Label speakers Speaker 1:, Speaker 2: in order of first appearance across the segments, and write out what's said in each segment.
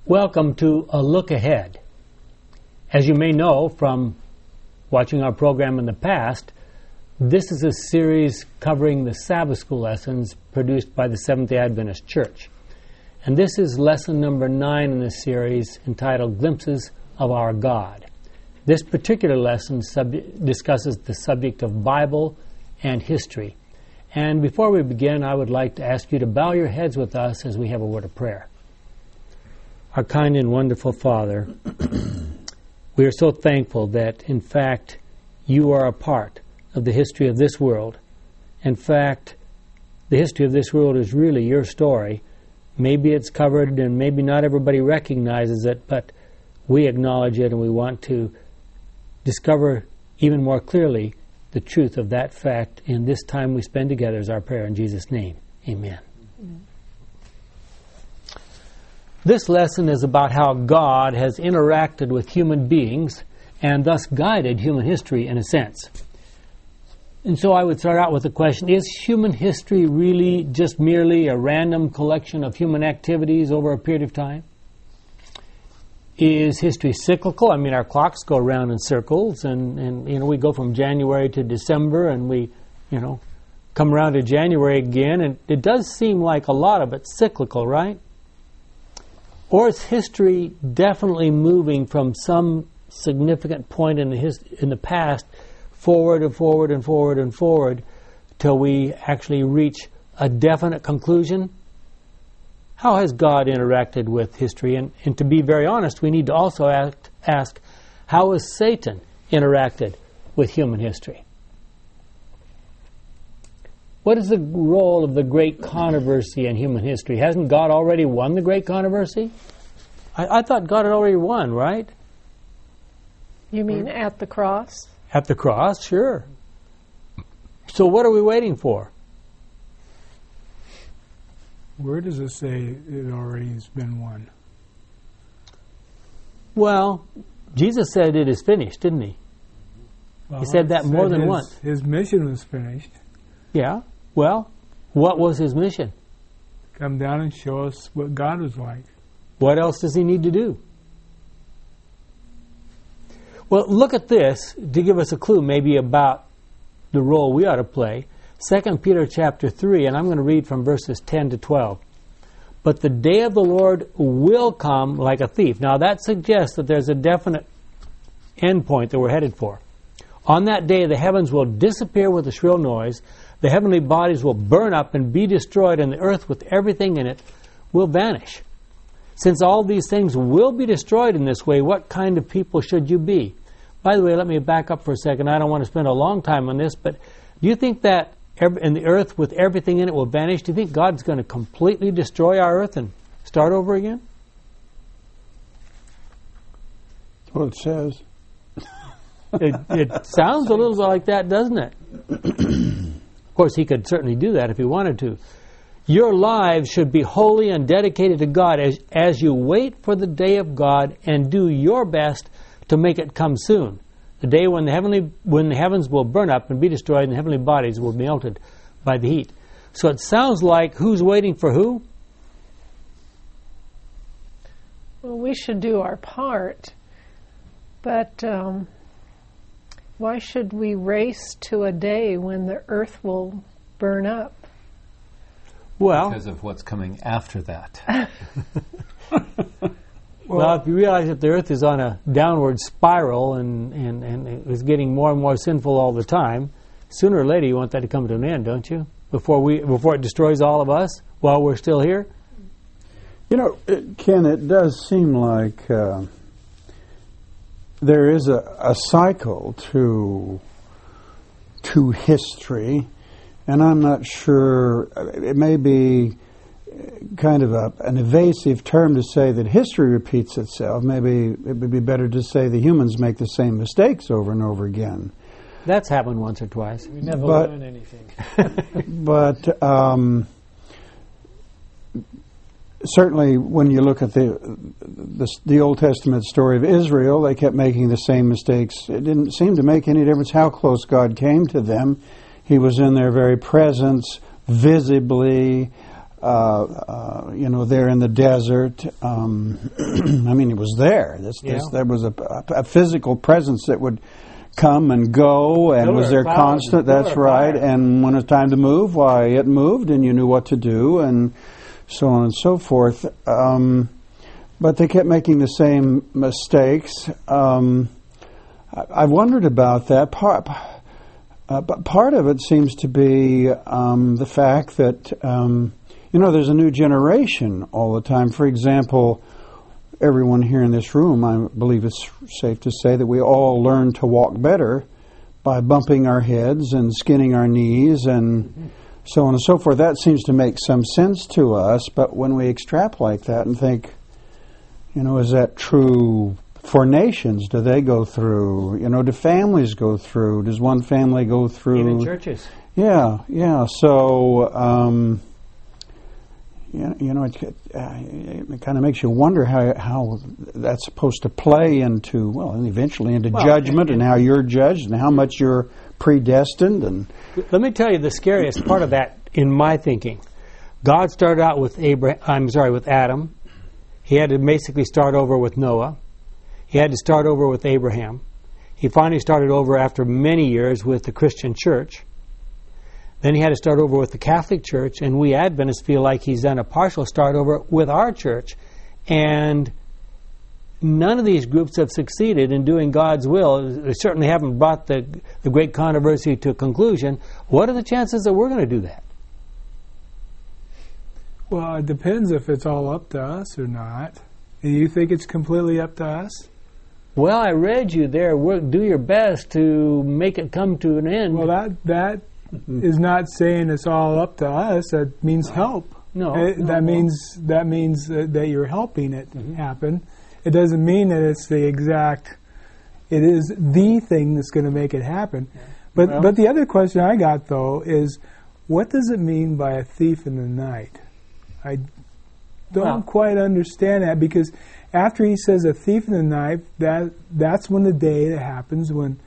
Speaker 1: Welcome to A Look Ahead. As you may know from watching our program in the past, this is a series covering the Sabbath School lessons produced by the Seventh-day Adventist Church. And this is lesson number 9 in the series, entitled Glimpses of Our God. This particular lesson discusses the subject of Bible and history. And before we begin, I would like to ask you to bow your heads with us as we have a word of prayer. Our kind and wonderful Father, we are so thankful that, in fact, you are a part of the history of this world. In fact, the history of this world is really your story. Maybe it's covered and maybe not everybody recognizes it, but we acknowledge it and we want to discover even more clearly the truth of that fact in this time we spend together is our prayer in Jesus' name. Amen. Amen. This lesson is about how God has interacted with human beings and thus guided human history in a sense. And so I would start out with the question, is human history really just merely a random collection of human activities over a period of time? Is history cyclical? I mean, our clocks go around in circles and we go from January to December and we, come around to January again, and it does seem like a lot of it's cyclical, right? Or is history definitely moving from some significant point in the past forward and forward and forward and forward till we actually reach a definite conclusion? How has God interacted with history? And to be very honest, we need to also ask, how has Satan interacted with human history? What is the role of the great controversy in human history? Hasn't God already won the great controversy? I thought God had already won, right?
Speaker 2: You mean at the cross?
Speaker 1: At the cross, sure. So what are we waiting for?
Speaker 3: Where does it say it already has been won?
Speaker 1: Well, Jesus said it is finished, didn't he?
Speaker 3: Well,
Speaker 1: he said that more than once.
Speaker 3: His mission was finished.
Speaker 1: Yeah. Well, what was his mission?
Speaker 3: Come down and show us what God was like.
Speaker 1: What else does he need to do? Well, look at this to give us a clue maybe about the role we ought to play. 2 Peter chapter 3, and I'm going to read from verses 10 to 12. But the day of the Lord will come like a thief. Now that suggests that there's a definite end point that we're headed for. On that day the heavens will disappear with a shrill noise. The heavenly bodies will burn up and be destroyed, and the earth with everything in it will vanish. Since all these things will be destroyed in this way, what kind of people should you be? By the way, let me back up for a second. I don't want to spend a long time on this, but do you think that in the earth with everything in it will vanish? Do you think God's going to completely destroy our earth and start over again?
Speaker 4: That's what it says.
Speaker 1: It sounds a little bit like that, doesn't it? Of course, he could certainly do that if he wanted to. Your lives should be holy and dedicated to God as you wait for the day of God and do your best to make it come soon. The day when the heavens will burn up and be destroyed and the heavenly bodies will be melted by the heat. So it sounds like who's waiting for who?
Speaker 2: Well, we should do our part, but why should we race to a day when the earth will burn up?
Speaker 1: Well,
Speaker 5: because of what's coming after that.
Speaker 1: Well, if you realize that the earth is on a downward spiral and it is getting more and more sinful all the time, sooner or later you want that to come to an end, don't you? Before it destroys all of us while we're still here?
Speaker 4: Ken, it does seem like there is a cycle to history, and I'm not sure, it may be kind of an evasive term to say that history repeats itself. Maybe it would be better to say the humans make the same mistakes over and over again.
Speaker 1: That's happened once or twice.
Speaker 3: We never learn anything.
Speaker 4: But certainly when you look at the Old Testament story of Israel, they kept making the same mistakes. It didn't seem to make any difference how close God came to them. He was in their very presence, visibly. there in the desert. I mean, it was there. There was a physical presence that would come and go, and was there constant. That's right. And when it was time to move, why, it moved, and you knew what to do, and so on and so forth. But they kept making the same mistakes. I've wondered about that. But part of it seems to be the fact that, there's a new generation all the time. For example, everyone here in this room, I believe it's safe to say that we all learn to walk better by bumping our heads and skinning our knees and so on and so forth. That seems to make some sense to us, but when we extrapolate that and think, is that true for nations? Do they go through? Do families go through? Does one family go through?
Speaker 1: Even churches.
Speaker 4: Yeah. So, it kind of makes you wonder how that's supposed to play into, eventually into judgment and how you're judged and how much you're predestined. And
Speaker 1: let me tell you the scariest part of that in my thinking. God started out with Adam. He had to basically start over with Noah. He had to start over with Abraham. He finally started over after many years with the Christian church. Then he had to start over with the Catholic Church, and we Adventists feel like he's done a partial start over with our church. And none of these groups have succeeded in doing God's will. They certainly haven't brought the great controversy to a conclusion. What are the chances that we're going to do that?
Speaker 3: Well, it depends if it's all up to us or not. Do you think it's completely up to us?
Speaker 1: Well, I read you there. Do your best to make it come to an end.
Speaker 3: Well, that is not saying it's all up to us. That means help. That means that you're helping it happen. It doesn't mean that it's it is the thing that's going to make it happen. Yeah. But the other question I got, though, is what does it mean by a thief in the night? I don't quite understand that, because after he says a thief in the night, that's when the day that happens when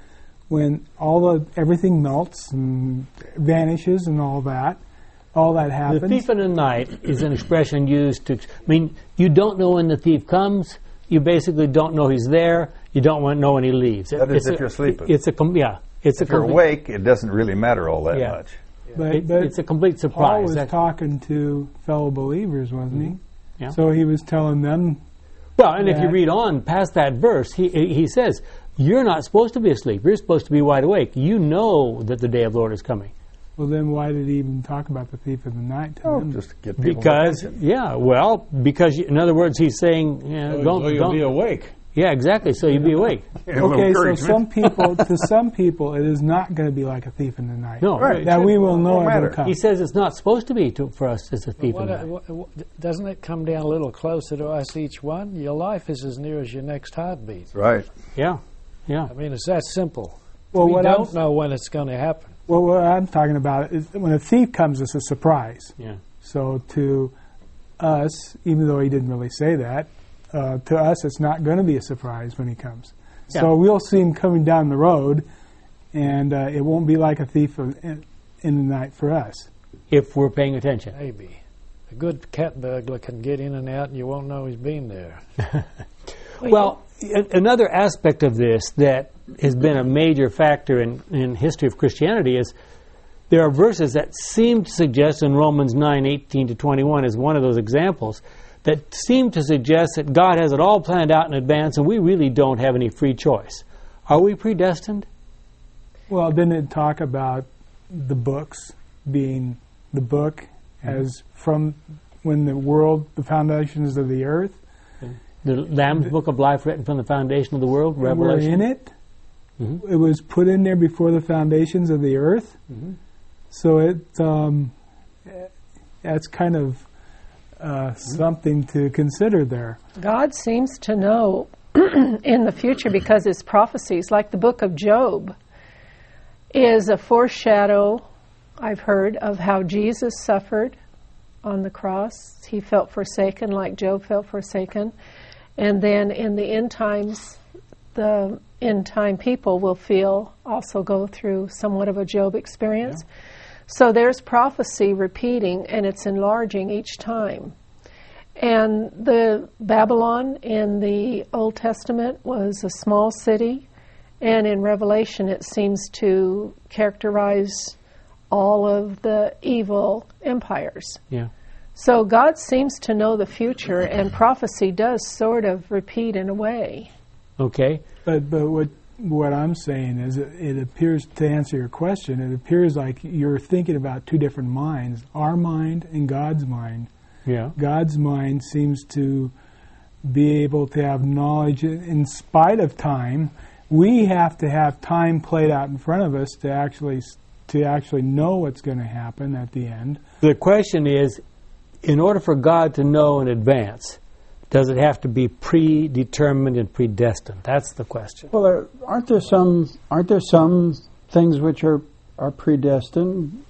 Speaker 3: everything melts and vanishes and all that happens.
Speaker 1: The thief in the night is an expression used to you don't know when the thief comes. You basically don't know he's there. You don't know when he leaves.
Speaker 6: That is if you're sleeping.
Speaker 1: If
Speaker 6: you're awake, it doesn't really matter all that much.
Speaker 3: But
Speaker 1: it's a complete surprise.
Speaker 3: Paul was talking to fellow believers, wasn't he?
Speaker 1: Yeah.
Speaker 3: So he was telling them.
Speaker 1: Well, and if you read on past that verse, he says, you're not supposed to be asleep. You're supposed to be wide awake. You know that the day of the Lord is coming.
Speaker 3: Well, then why did he even talk about the thief in the night to them?
Speaker 6: Just to get people
Speaker 1: because in other words, he's saying, don't
Speaker 5: be awake.
Speaker 1: Yeah, exactly. So you be awake.
Speaker 3: Okay, so to some people, it is not going to be like a thief in the night.
Speaker 1: No,
Speaker 6: right.
Speaker 3: That we will know it will come.
Speaker 1: He says it's not supposed to be for us as a thief in the night.
Speaker 7: Doesn't it come down a little closer to us each one? Your life is as near as your next heartbeat.
Speaker 6: Right.
Speaker 1: Yeah.
Speaker 7: I mean, it's that simple.
Speaker 3: Well,
Speaker 7: we don't know when it's going to happen.
Speaker 3: Well, what I'm talking about is when a thief comes, it's a surprise.
Speaker 1: Yeah.
Speaker 3: So to us, even though he didn't really say that, to us, it's not going to be a surprise when he comes. Yeah. So we'll see him coming down the road, and it won't be like a thief in the night for us.
Speaker 1: If we're paying attention.
Speaker 7: Maybe. A good cat burglar can get in and out, and you won't know he's been there.
Speaker 1: Well, another aspect of this that has been a major factor in history of Christianity is there are verses that seem to suggest, in Romans 9:18-21 is one of those examples, that seem to suggest that God has it all planned out in advance and we really don't have any free choice. Are we predestined?
Speaker 3: Well, didn't it talk about the books being the book as from when the foundations of the earth?
Speaker 1: The Lamb's Book of Life written from the foundation of the world, Revelation.
Speaker 3: We're in it. Mm-hmm. It was put in there before the foundations of the earth. Mm-hmm. So that's kind of something to consider there.
Speaker 2: God seems to know in the future because his prophecies, like the book of Job, is a foreshadow, I've heard, of how Jesus suffered on the cross. He felt forsaken like Job felt forsaken. And then in the end times, the end time people will also go through somewhat of a Job experience. Yeah. So there's prophecy repeating, and it's enlarging each time. And the Babylon in the Old Testament was a small city, and in Revelation it seems to characterize all of the evil empires.
Speaker 1: Yeah.
Speaker 2: So God seems to know the future, and prophecy does sort of repeat in a way.
Speaker 1: Okay.
Speaker 3: But what I'm saying is, it appears, to answer your question, it appears like you're thinking about two different minds, our mind and God's mind.
Speaker 1: Yeah.
Speaker 3: God's mind seems to be able to have knowledge in spite of time. We have to have time played out in front of us to actually know what's going to happen at the end.
Speaker 1: The question is, in order for God to know in advance, does it have to be predetermined and predestined? That's the question.
Speaker 4: Well, aren't there some things which are predestined?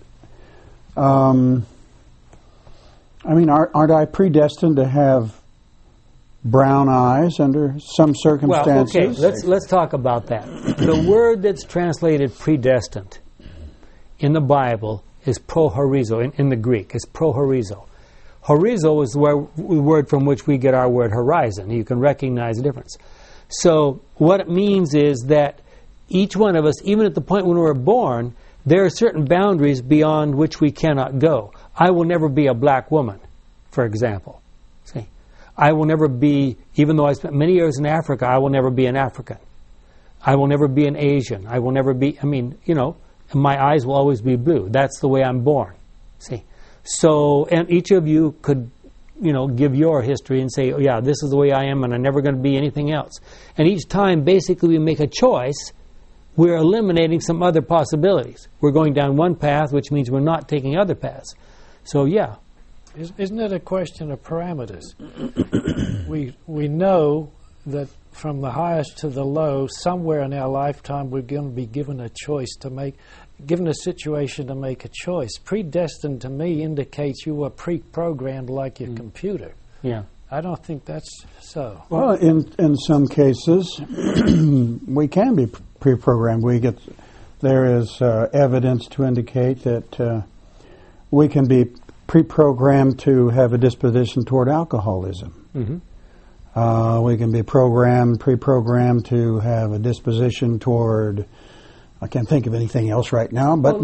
Speaker 4: I mean, aren't I predestined to have brown eyes under some circumstances?
Speaker 1: Well, okay, let's talk about that. The word that's translated predestined in the Bible is prohorizo, in the Greek. It's prohorizo. Horizo is the word from which we get our word horizon. You can recognize the difference. So what it means is that each one of us, even at the point when we're born, there are certain boundaries beyond which we cannot go. I will never be a black woman, for example. See, I will never be, even though I spent many years in Africa, I will never be an African. I will never be an Asian. I will never be, my eyes will always be blue. That's the way I'm born. See, so, and each of you could, give your history and say, oh yeah, this is the way I am and I'm never going to be anything else. And each time, basically, we make a choice, we're eliminating some other possibilities. We're going down one path, which means we're not taking other paths. So, yeah.
Speaker 7: Isn't it a question of parameters? we know that from the highest to the low, somewhere in our lifetime, we're going to be given a choice to make, given a situation to make a choice. Predestined, to me, indicates you were pre-programmed like your computer.
Speaker 1: Yeah.
Speaker 7: I don't think that's so.
Speaker 4: Well, in some cases, we can be pre-programmed. There is evidence to indicate that we can be pre-programmed to have a disposition toward alcoholism.
Speaker 1: Mm-hmm.
Speaker 4: We can be pre-programmed to have a disposition toward, I can't think of anything else right now, but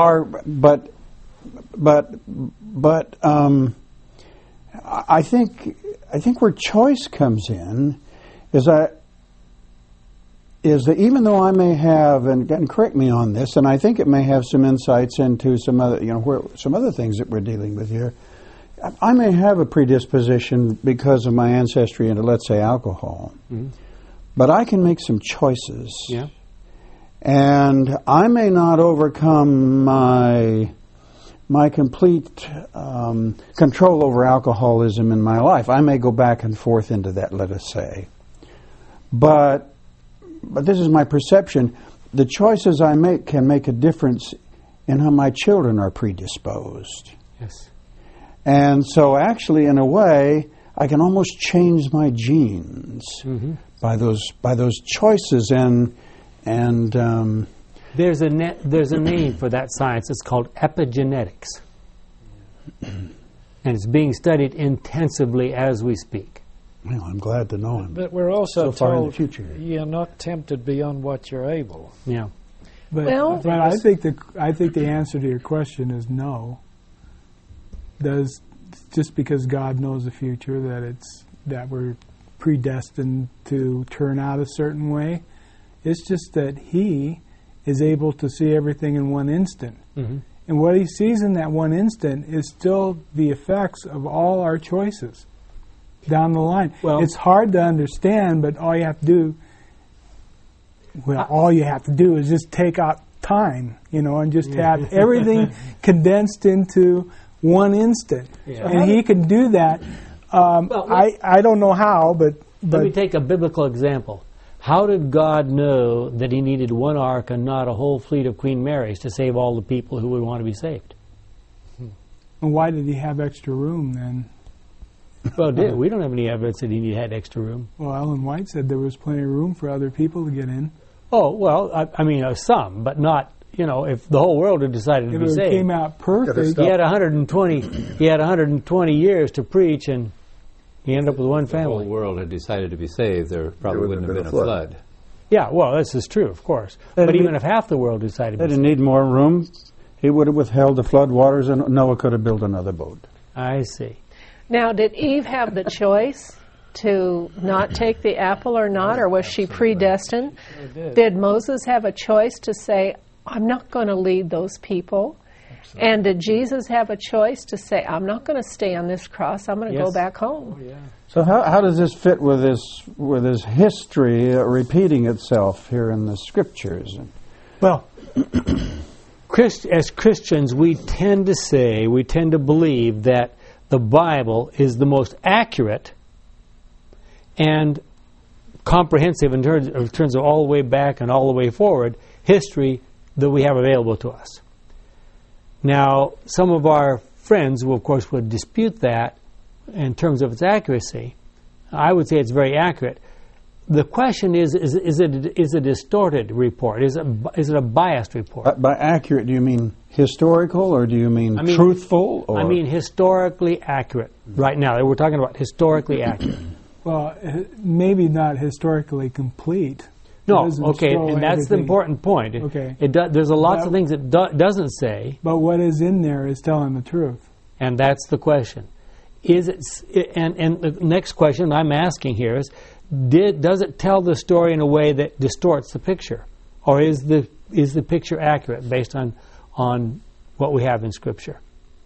Speaker 4: I think where choice comes in is that even though I may have, and correct me on this, and I think it may have some insights into some other, some other things that we're dealing with here, I may have a predisposition because of my ancestry into, let's say, alcohol, but I can make some choices.
Speaker 1: Yeah.
Speaker 4: And I may not overcome my complete control over alcoholism in my life. I may go back and forth into that, let us say. But this is my perception. The choices I make can make a difference in how my children are predisposed.
Speaker 1: Yes.
Speaker 4: And so actually, in a way, I can almost change my genes by those choices. And
Speaker 1: there's a name for that science. It's called epigenetics. And it's being studied intensively as we speak.
Speaker 4: Well, I'm glad to know him.
Speaker 7: But we're also told you're not tempted beyond what you're able.
Speaker 1: Yeah.
Speaker 3: But I think the answer to your question is no. Does just because God knows the future that we're predestined to turn out a certain way? It's just that He is able to see everything in one instant.
Speaker 1: Mm-hmm.
Speaker 3: And what He sees in that one instant is still the effects of all our choices down the line. Well, it's hard to understand, but all you have to do is just take out time, and just have everything condensed into one instant. Yeah. And He can do that. I don't know how, but
Speaker 1: let me take a biblical example. How did God know that He needed one ark and not a whole fleet of Queen Marys to save all the people who would want to be saved?
Speaker 3: And why did He have extra room then?
Speaker 1: Well, we don't have any evidence that He had extra room.
Speaker 3: Well, Ellen White said there was plenty of room for other people to get in.
Speaker 1: Oh, well, I mean, some, but not, if the whole world had decided to be saved,
Speaker 3: came out perfect.
Speaker 1: He had 120 years to preach, and he ended up with one family.
Speaker 5: If the whole world had decided to be saved, there probably wouldn't have been a flood.
Speaker 1: Yeah, well, this is true, of course. But even if half the world decided to be saved.
Speaker 4: They didn't need more room. He would have withheld the flood waters, and Noah could have built another boat.
Speaker 1: I see.
Speaker 2: Now, did Eve have the choice to not take the apple or not, or was she predestined? Did Moses have a choice to say, I'm not going to lead those people? Absolutely. And did Jesus have a choice to say, I'm not going to stay on this cross, I'm going to go back home?
Speaker 7: Oh, yeah.
Speaker 4: So how does this fit with this history repeating itself here in the Scriptures?
Speaker 1: Well, as Christians, we tend to believe that the Bible is the most accurate and comprehensive in terms of all the way back and all the way forward history that we have available to us. Now, some of our friends, of course, would dispute that in terms of its accuracy. I would say it's very accurate. The question is it a distorted report? Is it a biased report?
Speaker 4: By accurate, do you mean historical, or do you mean truthful? Or?
Speaker 1: I mean historically accurate. Right now, we're talking about historically accurate.
Speaker 3: Well, maybe not historically complete.
Speaker 1: No, okay, and that's the important point.
Speaker 3: Okay.
Speaker 1: There's lots of things it doesn't say.
Speaker 3: But what is in there is telling the truth.
Speaker 1: And that's the question. Is it? And the next question I'm asking here is, does it tell the story in a way that distorts the picture, or is the picture accurate based on what we have in Scripture?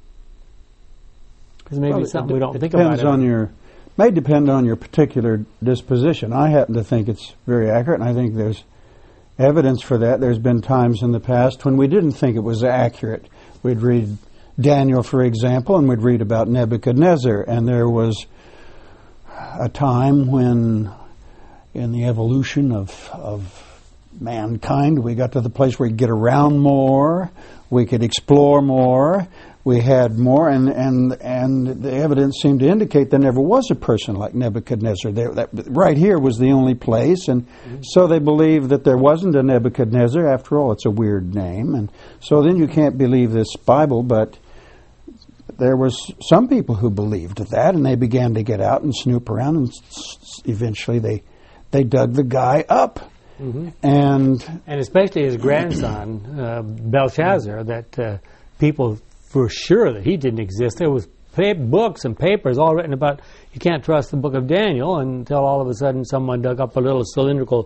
Speaker 1: Because maybe it's something we don't think about.
Speaker 4: May depend on your particular disposition. I happen to think it's very accurate, and I think there's evidence for that. There's been times in the past when we didn't think it was accurate. We'd read Daniel, for example, and we'd read about Nebuchadnezzar, and there was a time when, in the evolution of mankind, we got to the place where we could get around more, we could explore more, we had more, and the evidence seemed to indicate there never was a person like Nebuchadnezzar. Right here was the only place, and so they believed that there wasn't a Nebuchadnezzar. After all, it's a weird name, and so then you can't believe this Bible, but there was some people who believed that, and they began to get out and snoop around, and eventually they dug the guy up.
Speaker 1: Mm-hmm. And especially his grandson, Belshazzar, that people were sure that he didn't exist. There was books and papers all written about you can't trust the book of Daniel until all of a sudden someone dug up a little cylindrical,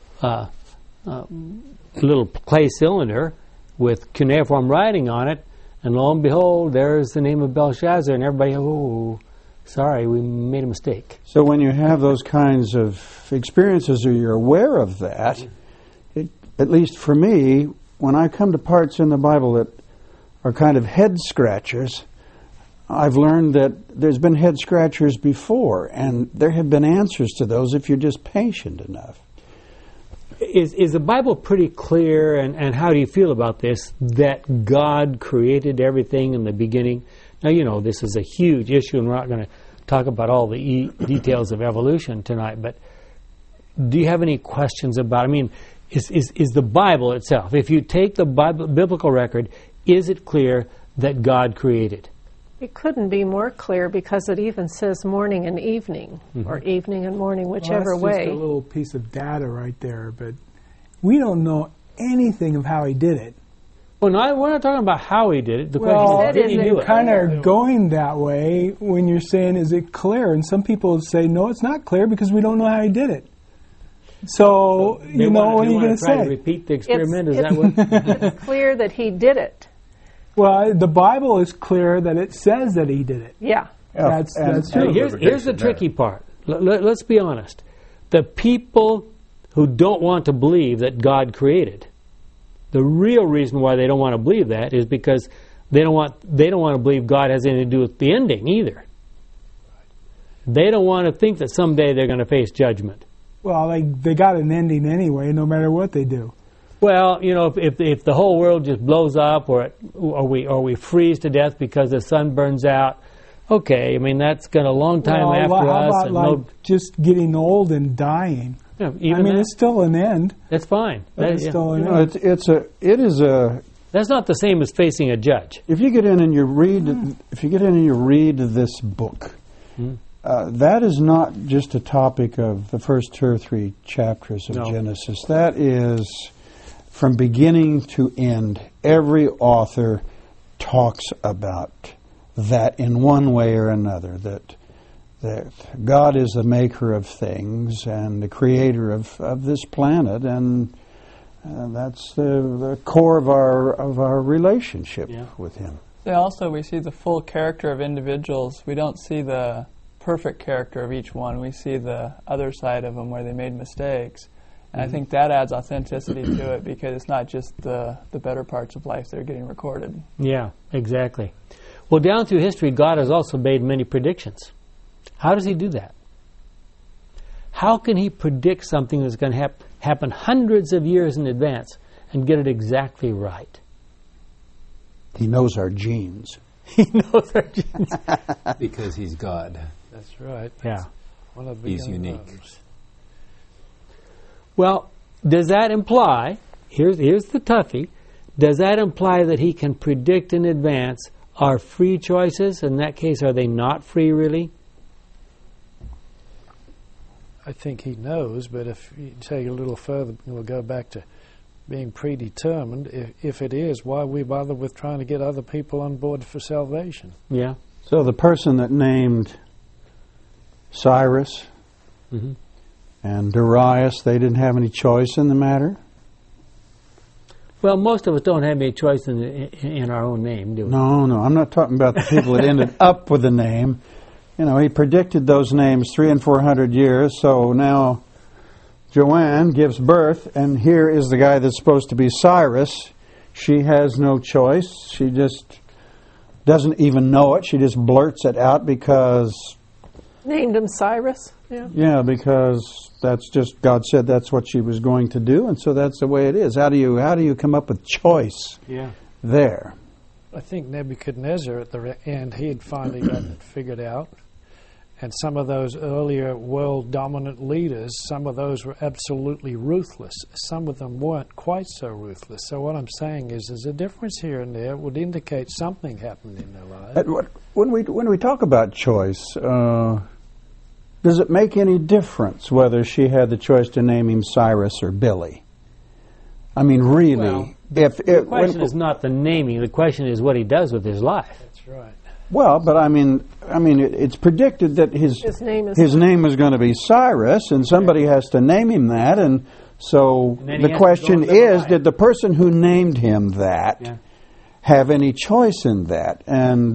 Speaker 1: little clay cylinder with cuneiform writing on it, and lo and behold, there's the name of Belshazzar, and everybody, sorry, we made a mistake.
Speaker 4: So when you have those kinds of experiences, or you're aware of that, at least for me, when I come to parts in the Bible that are kind of head scratchers, I've learned that there's been head scratchers before, and there have been answers to those if you're just patient enough.
Speaker 1: Is the Bible pretty clear, and how do you feel about this, that God created everything in the beginning? Now, this is a huge issue, and we're not going to talk about all the details of evolution tonight, but do you have any questions about it? Is the Bible itself, if you take the biblical record, is it clear that God created?
Speaker 2: It couldn't be more clear, because it even says morning and evening, or evening and morning, whichever way.
Speaker 3: That's just a little piece of data right there, but we don't know anything of how he did it.
Speaker 1: Well, we're not talking about how he did it. The question is, did he do it?
Speaker 3: Kind of going that way when you're saying, is it clear? And some people say, no, it's not clear because we don't know how he did it. So what are you going to say?
Speaker 1: Try to repeat the experiment? Is that what?
Speaker 2: It's clear that he did it.
Speaker 3: Well, the Bible is clear that it says that he did it.
Speaker 2: Yeah.
Speaker 3: That's true.
Speaker 1: Here's the tricky part. Let's be honest. The people who don't want to believe that God created, the real reason why they don't want to believe that is because they don't want to believe God has anything to do with the ending either. They don't want to think that someday they're going to face judgment.
Speaker 3: Well, they got an ending anyway, no matter what they do.
Speaker 1: Well, if the whole world just blows up, or we freeze to death because the sun burns out, Okay, I mean, that's got a long time after
Speaker 3: how
Speaker 1: us.
Speaker 3: about like just getting old and dying?
Speaker 1: Yeah,
Speaker 3: I mean, it's still an end.
Speaker 1: That's fine.
Speaker 3: It's still an
Speaker 4: end. It is a.
Speaker 1: That's not the same as facing a judge.
Speaker 4: If you get in and you read, this book, that is not just a topic of the first 2 or 3 chapters of Genesis. That is, from beginning to end, every author talks about that in one way or another, that God is the maker of things and the creator of this planet, and that's the core of our relationship with Him.
Speaker 8: Also, we see the full character of individuals. We don't see the perfect character of each one. We see the other side of them where they made mistakes. And I think that adds authenticity to it, because it's not just the better parts of life that are getting recorded.
Speaker 1: Yeah, exactly. Well, down through history, God has also made many predictions. How does He do that? How can He predict something that's going to happen hundreds of years in advance and get it exactly right?
Speaker 4: He knows our genes.
Speaker 1: He knows our genes.
Speaker 5: Because He's God.
Speaker 7: That's right.
Speaker 1: Yeah.
Speaker 7: One of the
Speaker 5: He's unique.
Speaker 7: Problems.
Speaker 1: Well, does that imply, here's the toughie, does that imply that He can predict in advance our free choices? In that case, are they not free, really?
Speaker 7: I think He knows, but if you take a little further, we'll go back to being predetermined. If it is, why we bother with trying to get other people on board for salvation?
Speaker 1: Yeah.
Speaker 4: So the person that named Cyrus and Darius, they didn't have any choice in the matter?
Speaker 1: Well, most of us don't have any choice in our own name, do we?
Speaker 4: No, I'm not talking about the people that ended up with the name. You know, He predicted those names 300 and 400 years, so now Joanne gives birth, and here is the guy that's supposed to be Cyrus. She has no choice. She just doesn't even know it. She just blurts it out because...
Speaker 2: Named him Cyrus?
Speaker 4: Yeah, because that's just, God said that's what she was going to do, and so that's the way it is. How do you come up with choice there?
Speaker 7: I think Nebuchadnezzar at the end, he had finally gotten it figured out. And some of those earlier world-dominant leaders, some of those were absolutely ruthless. Some of them weren't quite so ruthless. So what I'm saying is there's a difference here and there. It would indicate something happened in their lives.
Speaker 4: When we talk about choice, does it make any difference whether she had the choice to name him Cyrus or Billy? I mean, really.
Speaker 1: Well, the question is not the naming. The question is what he does with his life.
Speaker 7: That's right.
Speaker 4: Well, but I mean, it's predicted that his name is going to be Cyrus, and somebody has to name him that, and so the question is, did the person who named him that have any choice in that? And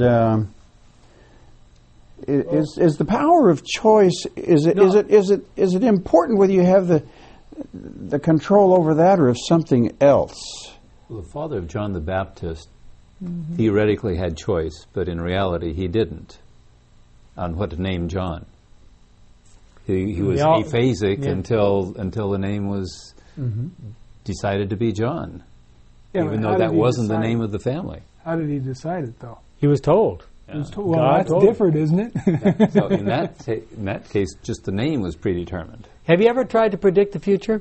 Speaker 4: is the power of choice is it important whether you have the control over that or of something else?
Speaker 5: Well, the father of John the Baptist theoretically had choice, but in reality he didn't on what to name John. He was aphasic until the name was decided to be John, even though that wasn't the name of the family.
Speaker 3: How did he decide it, though?
Speaker 1: He was told.
Speaker 3: Yeah. Well, that's different, isn't it?
Speaker 5: So in that case, just the name was predetermined.
Speaker 1: Have you ever tried to predict the future?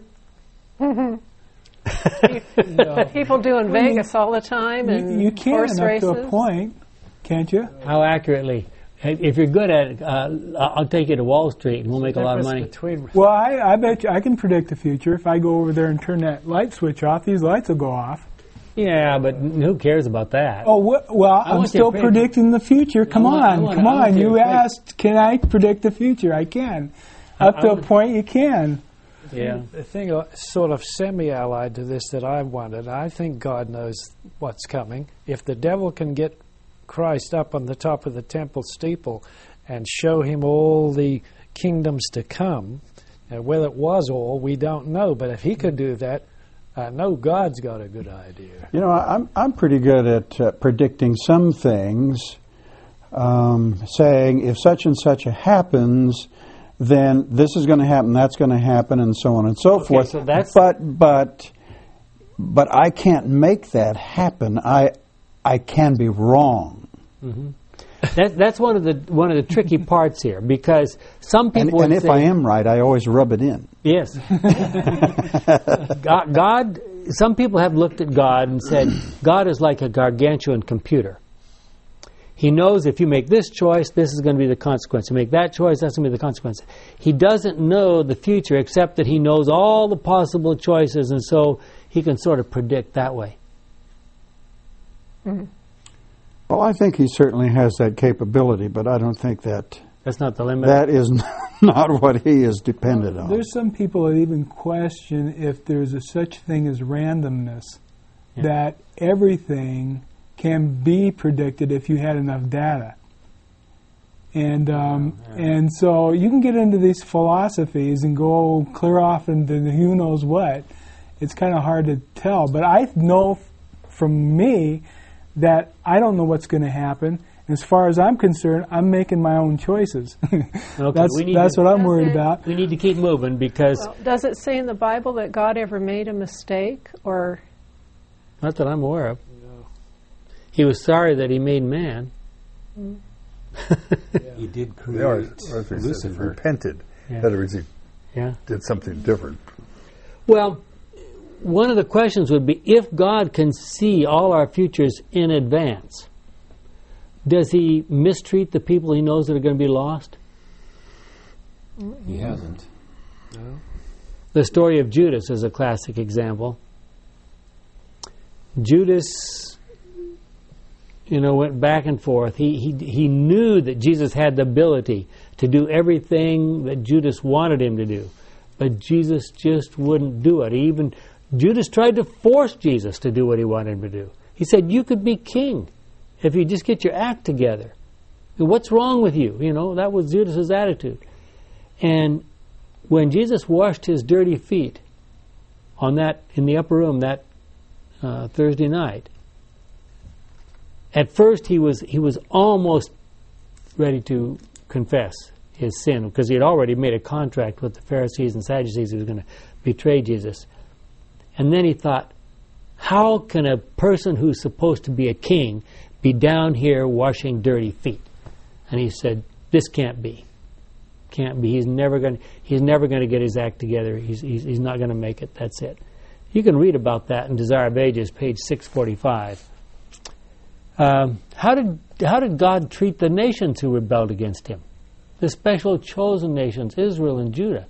Speaker 2: People do in Vegas all the time, and
Speaker 3: you can
Speaker 2: horse races.
Speaker 3: Up to a point, can't you?
Speaker 1: How accurately? If you're good at it, I'll take you to Wall Street and we'll make a lot of money.
Speaker 3: Well, I bet you I can predict the future. If I go over there and turn that light switch off, these lights will go off.
Speaker 1: Yeah, but who cares about that?
Speaker 3: Oh, well, I'm still predicting the future. Come on. You asked, can I predict the future? I can. Up to a point, you can.
Speaker 7: Yeah. The thing sort of semi-allied to this that I wondered, I think God knows what's coming. If the devil can get Christ up on the top of the temple steeple and show him all the kingdoms to come, and whether it was all, we don't know. But if he could do that, I know God's got a good idea.
Speaker 4: You know, I'm pretty good at predicting some things, saying if such and such happens, then this is going to happen, that's going to happen, and so on and so forth.
Speaker 1: So that's
Speaker 4: but I can't make that happen. I can be wrong.
Speaker 1: Mm-hmm. That's one of the tricky parts here, because some people
Speaker 4: and if
Speaker 1: say,
Speaker 4: I am right, I always rub it in.
Speaker 1: Yes. God. Some people have looked at God and said, God is like a gargantuan computer. He knows if you make this choice, this is going to be the consequence. You make that choice, that's going to be the consequence. He doesn't know the future except that he knows all the possible choices, and so he can sort of predict that way.
Speaker 2: Mm-hmm.
Speaker 4: Well, I think he certainly has that capability, but I don't think
Speaker 1: that's not the limit.
Speaker 4: That is not what he is dependent on.
Speaker 3: There's some people that even question if there's such thing as randomness, that everything can be predicted if you had enough data. And so you can get into these philosophies and go clear off into the who knows what. It's kind of hard to tell. But I know from me that I don't know what's going to happen. As far as I'm concerned, I'm making my own choices.
Speaker 1: Okay,
Speaker 3: that's what I'm worried about.
Speaker 1: We need to keep moving because...
Speaker 2: Well, does it say in the Bible that God ever made a mistake? Or
Speaker 1: not that I'm aware of. No. He was sorry that he made man.
Speaker 5: Mm. He did create Lucifer.
Speaker 6: He repented. In other words, he did something different.
Speaker 1: Well, one of the questions would be, if God can see all our futures in advance, does he mistreat the people he knows that are going to be lost?
Speaker 5: He hasn't.
Speaker 7: No.
Speaker 1: The story of Judas is a classic example. Judas, went back and forth. He knew that Jesus had the ability to do everything that Judas wanted him to do, but Jesus just wouldn't do it. Judas tried to force Jesus to do what he wanted him to do. He said, "You could be king if you just get your act together. What's wrong with you?" That was Judas's attitude. And when Jesus washed his dirty feet in the upper room that Thursday night, at first he was almost ready to confess his sin, because he had already made a contract with the Pharisees and Sadducees. He was going to betray Jesus. And then he thought, how can a person who's supposed to be a king be down here washing dirty feet? And he said, this can't be. Can't be. He's never going to get his act together. He's not going to make it. That's it. You can read about that in Desire of Ages, page 645. How did God treat the nations who rebelled against him? The special chosen nations, Israel and Judah.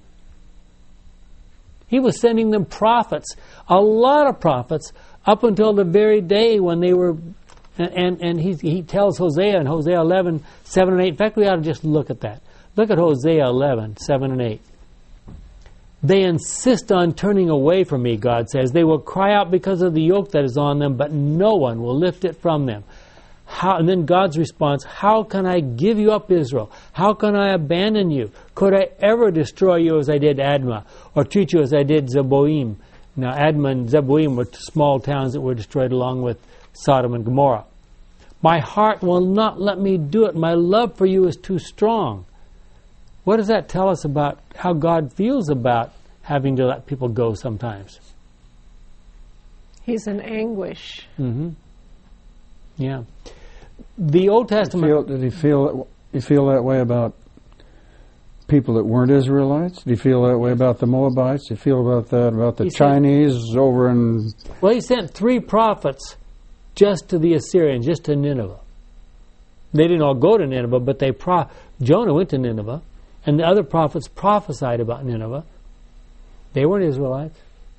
Speaker 1: He was sending them prophets, a lot of prophets, up until the very day when they were... And he tells Hosea in Hosea 11, 7 and 8. In fact, we ought to just look at that. Look at Hosea 11, 7 and 8. They insist on turning away from me, God says. They will cry out because of the yoke that is on them, but no one will lift it from them. And then God's response, how can I give you up, Israel? How can I abandon you? Could I ever destroy you as I did Admah, or treat you as I did Zeboim? Now, Admah and Zeboim were small towns that were destroyed along with Sodom and Gomorrah. My heart will not let me do it. My love for you is too strong. What does that tell us about how God feels about having to let people go sometimes?
Speaker 2: He's in anguish.
Speaker 1: Mm-hmm. Yeah. The Old Testament...
Speaker 4: Did he feel that way about people that weren't Israelites? Did he feel that way about the Moabites? Did he feel about that about the Chinese over in...
Speaker 1: Well, he sent 3 prophets just to the Assyrians, just to Nineveh. They didn't all go to Nineveh, but Jonah went to Nineveh, and the other prophets prophesied about Nineveh. They weren't Israelites.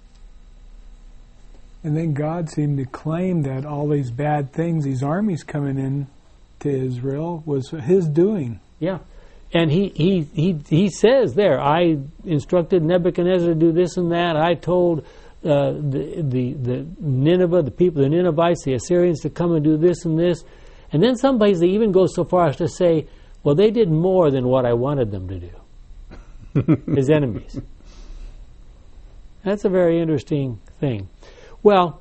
Speaker 3: And then God seemed to claim that all these bad things, these armies coming in to Israel, was his doing.
Speaker 1: Yeah. And he says there, I instructed Nebuchadnezzar to do this and that. I told the Nineveh, the people, the Ninevites, the Assyrians to come and do this and this. And then some places they even go so far as to say, well, they did more than what I wanted them to do. His enemies. That's a very interesting thing. Well,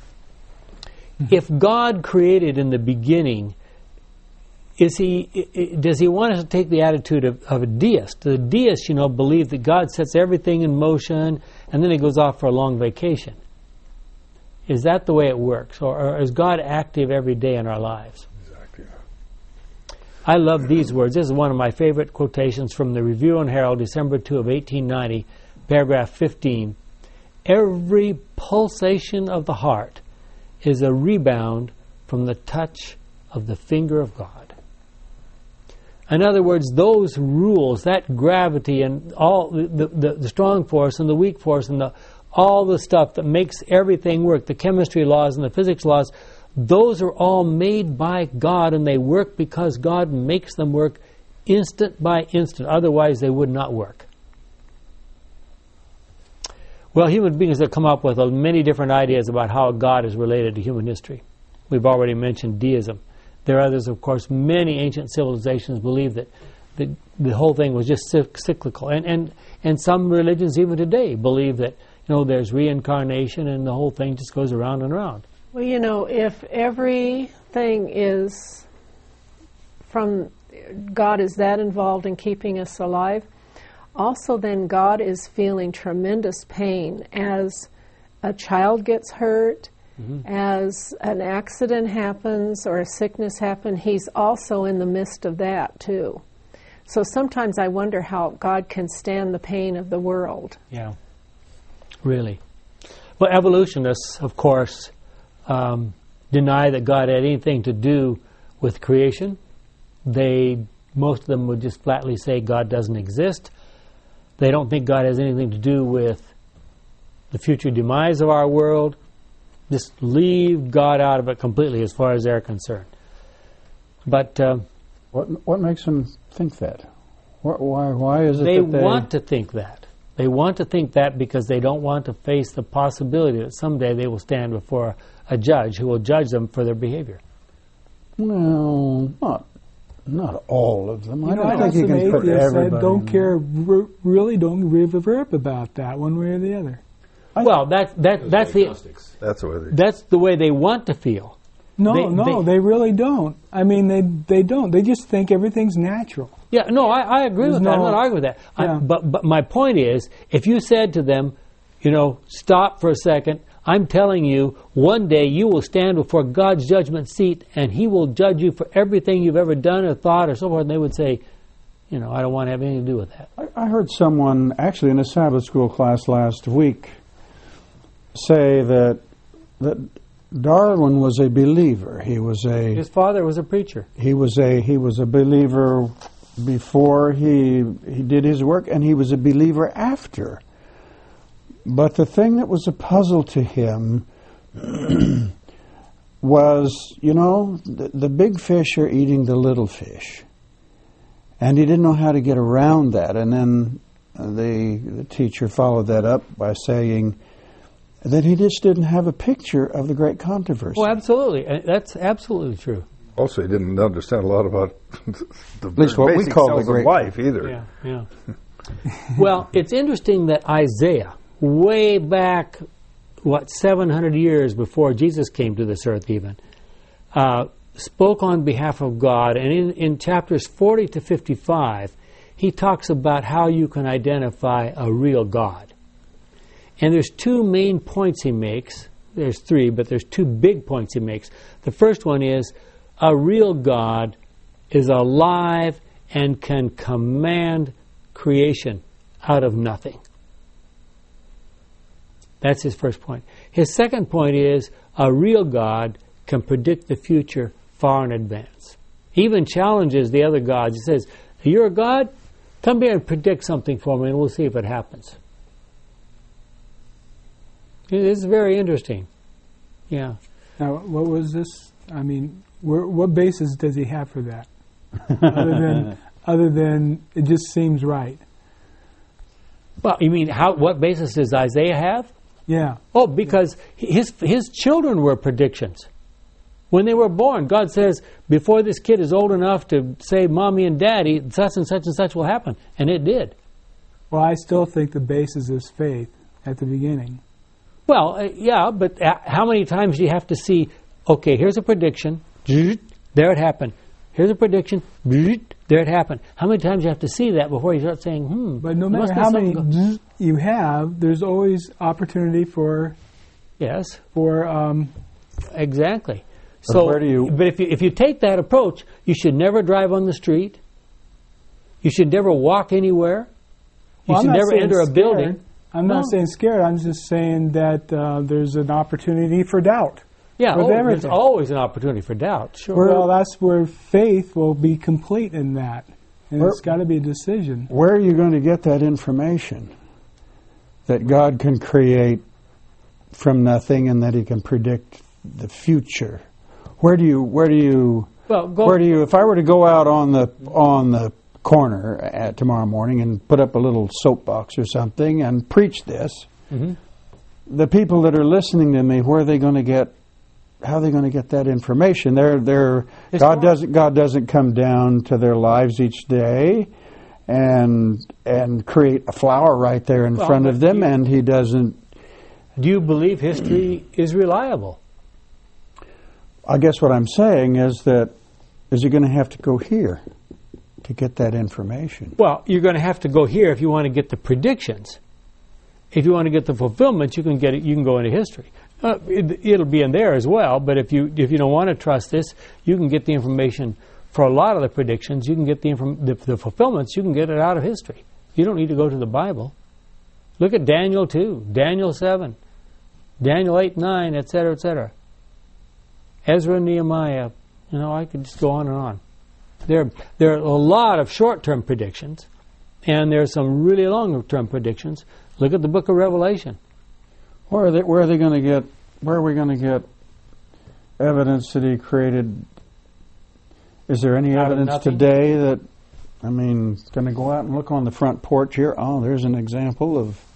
Speaker 1: if God created in the beginning, does he want us to take the attitude of a deist? The deists, believe that God sets everything in motion and then he goes off for a long vacation. Is that the way it works? Or is God active every day in our lives?
Speaker 6: Exactly.
Speaker 1: I love these words. This is one of my favorite quotations from the Review and Herald, December 2 of 1890, paragraph 15. Every pulsation of the heart is a rebound from the touch of the finger of God. In other words, those rules, that gravity and all the strong force and the weak force and all the stuff that makes everything work, the chemistry laws and the physics laws, those are all made by God, and they work because God makes them work instant by instant. Otherwise, they would not work. Well, human beings have come up with many different ideas about how God is related to human history. We've already mentioned deism. There are others, of course. Many ancient civilizations believe that the whole thing was just cyclical. And some religions even today believe that, there's reincarnation and the whole thing just goes around and around.
Speaker 2: Well, if everything is from God is that involved in keeping us alive, also then God is feeling tremendous pain as a child gets hurt, as an accident happens or a sickness happens. He's also in the midst of that too. So sometimes I wonder how God can stand the pain of the world.
Speaker 1: Yeah, really. Well, evolutionists, of course, deny that God had anything to do with creation. Most of them would just flatly say God doesn't exist. They don't think God has anything to do with the future demise of our world. Just leave God out of it completely as far as they're concerned. But
Speaker 4: what makes them think that? Why is it
Speaker 1: they
Speaker 4: that they
Speaker 1: want to think that? They want to think that because they don't want to face the possibility that someday they will stand before a judge who will judge them for their behavior.
Speaker 4: Well, not all of them. I
Speaker 3: don't
Speaker 4: think you can put everybody.
Speaker 3: Don't care. Really, don't reverb about that one way or the other.
Speaker 1: Well, that's the way they want to feel.
Speaker 3: No, they really don't. I mean, they don't. They just think everything's natural.
Speaker 1: Yeah, no, I agree with that. I'm not arguing with that.
Speaker 3: Yeah.
Speaker 1: But my point is, if you said to them, stop for a second, I'm telling you, one day you will stand before God's judgment seat, and He will judge you for everything you've ever done or thought or so forth, and they would say, I don't want to have anything to do with that.
Speaker 4: I heard someone, actually in a Sabbath school class last week, say that Darwin was a believer.
Speaker 1: His father was a preacher.
Speaker 4: He was a believer before he did his work, and he was a believer after. But the thing that was a puzzle to him was, the big fish are eating the little fish. And he didn't know how to get around that. And then the teacher followed that up by saying that he just didn't have a picture of the great controversy.
Speaker 1: Oh, absolutely. That's absolutely true.
Speaker 6: Also, he didn't understand a lot about the
Speaker 4: at least what we call the great
Speaker 6: life either.
Speaker 1: Yeah. Well, it's interesting that Isaiah, way back, 700 years before Jesus came to this earth even, spoke on behalf of God. And in chapters 40 to 55, he talks about how you can identify a real God. And there's two main points he makes. There's three, but there's two big points he makes. The first one is a real God is alive and can command creation out of nothing. That's his first point. His second point is a real God can predict the future far in advance. He even challenges the other gods. He says, you're a God? Come here and predict something for me and we'll see if it happens. This is very interesting. Yeah.
Speaker 3: Now, what was this? I mean, what basis does he have for that? other than it just seems right.
Speaker 1: Well, you mean what basis does Isaiah have?
Speaker 3: Yeah.
Speaker 1: Oh, because his children were predictions. When they were born, God says, before this kid is old enough to say mommy and daddy, such and such will happen. And it did.
Speaker 3: Well, I still think the basis is faith at the beginning.
Speaker 1: Well, yeah, but how many times do you have to see, okay, here's a prediction, there it happened. Here's a prediction, there it happened. How many times do you have to see that before you start saying,
Speaker 3: But no matter how many you have, there's always opportunity for...
Speaker 1: Yes.
Speaker 3: For...
Speaker 1: Exactly. So, but if you take that approach, you should never drive on the street. You should never walk anywhere. You should never enter a building.
Speaker 3: I'm not saying scared. I'm just saying that there's an opportunity for doubt.
Speaker 1: Yeah, there's always an opportunity for doubt. Sure.
Speaker 3: Well, that's where faith will be complete in that. And it's got to be a decision.
Speaker 4: Where are you going to get that information? That God can create from nothing and that He can predict the future. Where do you if I were to go out on the corner tomorrow morning and put up a little soapbox or something and preach this, the people that are listening to me, where are they going to get? How are they going to get that information? God doesn't come down to their lives each day and create a flower right there in front of them, and He doesn't.
Speaker 1: Do you believe history is reliable?
Speaker 4: I guess what I'm saying is that you're going to have to go here to get that information.
Speaker 1: Well, you're going to have to go here if you want to get the predictions. If you want to get the fulfillment, you can get it. You can go into history. It'll be in there as well. But if you don't want to trust this, you can get the information for a lot of the predictions. You can get the fulfillments. You can get it out of history. You don't need to go to the Bible. Look at Daniel 2, Daniel 7, Daniel 8, 9, etc., etc. Ezra, Nehemiah. I could just go on and on. There are a lot of short-term predictions, and there are some really long-term predictions. Look at the book of Revelation.
Speaker 4: Where are we going to get evidence that He created? Is there any evidence today that, going to go out and look on the front porch here? Oh, there's an example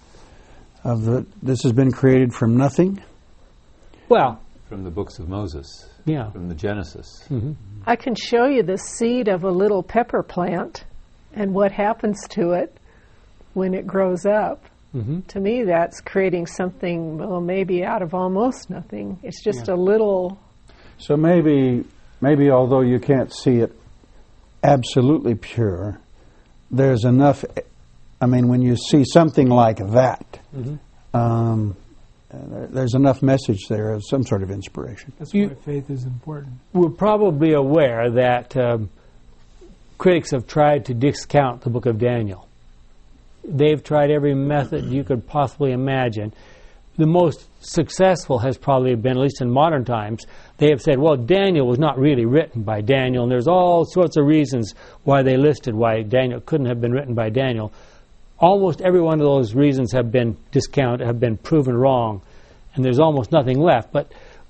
Speaker 4: of this has been created from nothing?
Speaker 1: Well,
Speaker 5: from the books of Moses.
Speaker 1: Yeah.
Speaker 5: From the Genesis.
Speaker 1: Mm-hmm.
Speaker 2: I can show you the seed of a little pepper plant and what happens to it when it grows up.
Speaker 1: Mm-hmm.
Speaker 2: To me, that's creating something, maybe out of almost nothing. It's just a little...
Speaker 4: So maybe although you can't see it absolutely pure, there's enough... when you see something like that, there's enough message there of some sort of inspiration.
Speaker 3: That's why faith is important.
Speaker 1: We're probably aware that critics have tried to discount the book of Daniel. They've tried every method you could possibly imagine. The most successful has probably been, at least in modern times, they have said, well, Daniel was not really written by Daniel, and there's all sorts of reasons why they listed why Daniel couldn't have been written by Daniel. Almost every one of those reasons have been discounted, have been proven wrong, and there's almost nothing left. But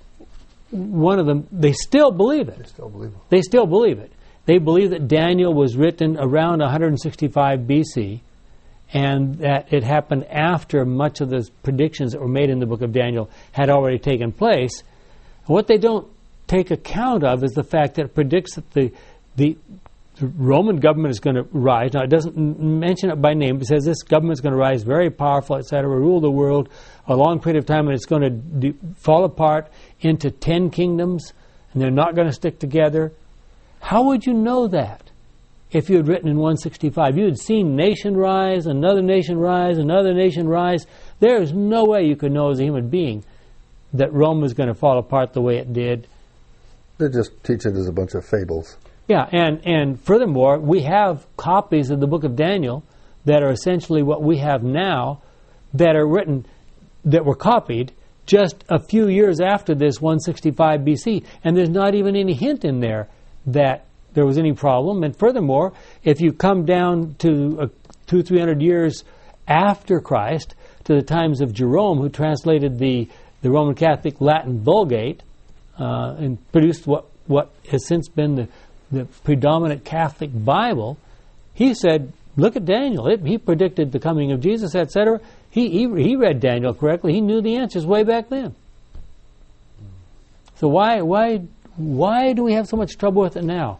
Speaker 1: one of them, they still believe it. They still believe it. They believe that Daniel was written around 165 BC, and that it happened after much of the predictions that were made in the book of Daniel had already taken place. What they don't take account of is the fact that it predicts that the Roman government is going to rise. Now, it doesn't mention it by name. It says this government is going to rise very powerful, etc., rule the world a long period of time, and it's going to fall apart into 10 kingdoms, and they're not going to stick together. How would you know that if you had written in 165? You had seen nation rise, another nation rise, another nation rise. There is no way you could know as a human being that Rome was going to fall apart the way it did.
Speaker 6: They just teach it as a bunch of fables.
Speaker 1: Yeah, and furthermore, we have copies of the book of Daniel that are essentially what we have now, that are written, that were copied just a few years after this 165 BC. And there's not even any hint in there that there was any problem. And furthermore, if you come down to 200-300 years after Christ, to the times of Jerome, who translated the Roman Catholic Latin Vulgate and produced what has since been the predominant Catholic Bible, he said, look at Daniel. He predicted the coming of Jesus, etc. He read Daniel correctly. He knew the answers way back then. So why do we have so much trouble with it now?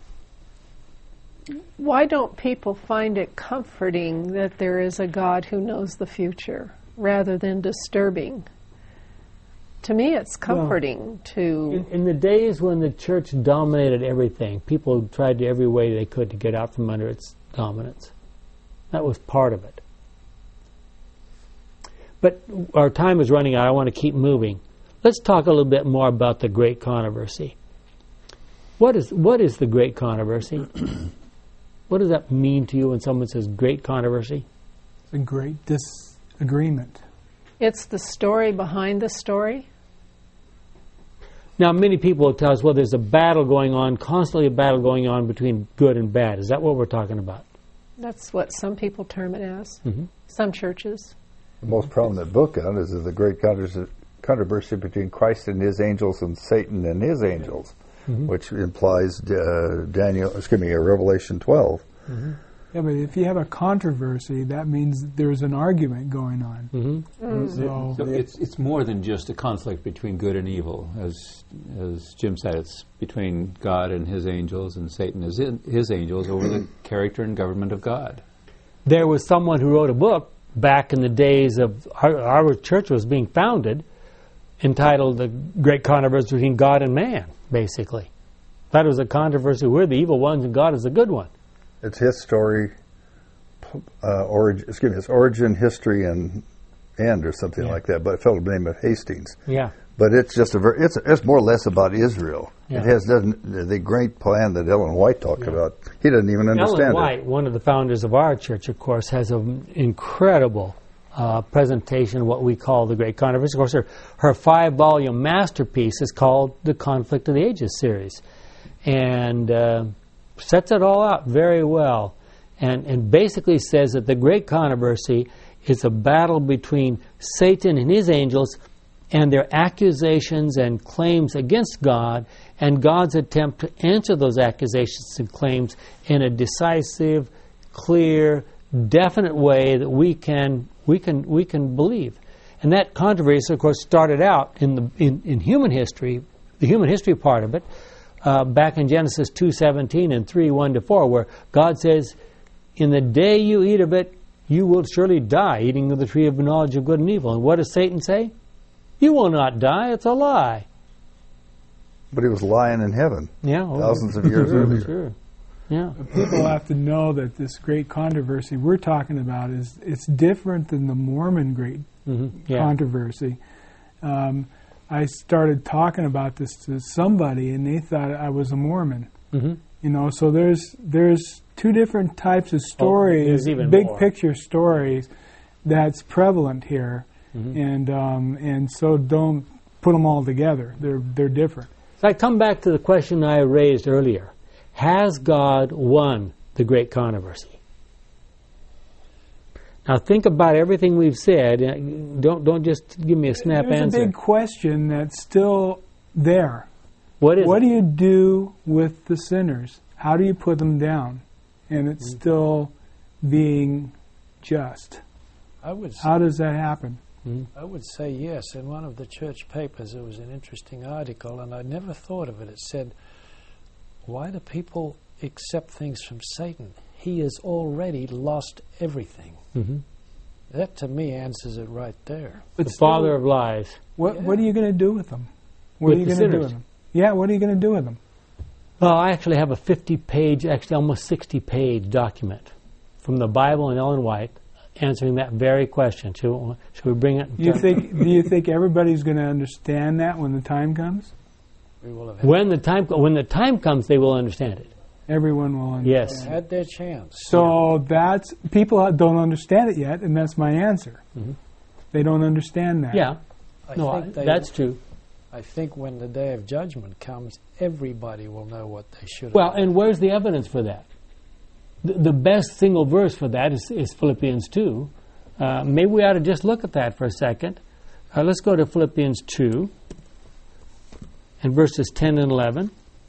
Speaker 2: Why don't people find it comforting that there is a God who knows the future, rather than disturbing? To me, it's comforting to...
Speaker 1: In the days when the church dominated everything, people tried every way they could to get out from under its dominance. That was part of it. But our time is running out. I want to keep moving. Let's talk a little bit more about the great controversy. What is the great controversy? What does that mean to you when someone says great controversy?
Speaker 3: It's a great disagreement.
Speaker 2: It's the story behind the story.
Speaker 1: Now, many people will tell us, well, there's a battle going on, constantly a battle going on between good and bad. Is that what we're talking about?
Speaker 2: That's what some people term it as.
Speaker 1: Mm-hmm.
Speaker 2: Some churches.
Speaker 6: The most prominent book on it is the great controversy between Christ and his angels and Satan and his angels, which implies Revelation 12.
Speaker 3: Mm-hmm. Yeah, but if you have a controversy, that means there's an argument going on.
Speaker 1: Mm-hmm. Mm-hmm.
Speaker 5: So it's more than just a conflict between good and evil. As Jim said, it's between God and his angels and Satan and his angels over the character and government of God.
Speaker 1: There was someone who wrote a book back in the days of our church was being founded, entitled The Great Controversy Between God and Man, basically. That was a controversy. We're the evil ones and God is the good one.
Speaker 6: It's his story, it's origin, history, and or something like that. But a fellow by the name of Hastings.
Speaker 1: Yeah.
Speaker 6: But it's just it's more or less about Israel.
Speaker 1: Yeah.
Speaker 6: It has the great plan that Ellen White talked about. He doesn't even understand
Speaker 1: Ellen White, one of the founders of our church, of course, has an incredible presentation of what we call the Great Controversy. Of course, her 5-volume masterpiece is called The Conflict of the Ages series, and sets it all out very well, and basically says that the great controversy is a battle between Satan and his angels and their accusations and claims against God, and God's attempt to answer those accusations and claims in a decisive, clear, definite way that we can believe. And that controversy, of course, started out in human history, the human history part of it, back in Genesis 2:17 and 3:1-4, where God says, "In the day you eat of it, you will surely die, eating of the tree of knowledge of good and evil." And what does Satan say? You will not die. It's a lie.
Speaker 6: But he was lying in heaven.
Speaker 1: Yeah,
Speaker 6: thousands of years earlier.
Speaker 1: Sure. Yeah.
Speaker 3: But people have to know that this great controversy we're talking about it's different than the Mormon great controversy. I started talking about this to somebody, and they thought I was a Mormon. Mm-hmm. So there's two different types of stories, big picture stories, that's prevalent here, and so don't put them all together. They're different.
Speaker 1: So I come back to the question I raised earlier: has God won the great controversy? Now think about everything we've said. Don't just give me a snap answer.
Speaker 3: There's a big question that's still there.
Speaker 1: What is it?
Speaker 3: What do you do with the sinners? How do you put them down? And it's still being just. How does that happen?
Speaker 7: I would say yes. In one of the church papers, there was an interesting article, and I never thought of it. It said, "Why do people accept things from Satan? He has already lost everything." Mm-hmm. That, to me, answers it right there.
Speaker 1: But the father of lies.
Speaker 3: What are you going to do with them? What are you going to do with them? Yeah, what are you going to do with them?
Speaker 1: Well, I actually have a 50-page, actually almost 60-page document from the Bible and Ellen White answering that very question. Should we bring it?
Speaker 3: Do you think everybody's going to understand that when the time comes?
Speaker 1: When the time comes, they will understand it.
Speaker 3: Everyone will understand.
Speaker 1: Yes.
Speaker 7: They had their chance.
Speaker 3: So that's people don't understand it yet, and that's my answer. Mm-hmm. They don't understand that.
Speaker 1: Yeah. That's true.
Speaker 7: I think when the day of judgment comes, everybody will know what they should have.
Speaker 1: Well, and where's the evidence for that? The best single verse for that is Philippians 2. Maybe we ought to just look at that for a second. Let's go to Philippians 2 and verses 10 and 11.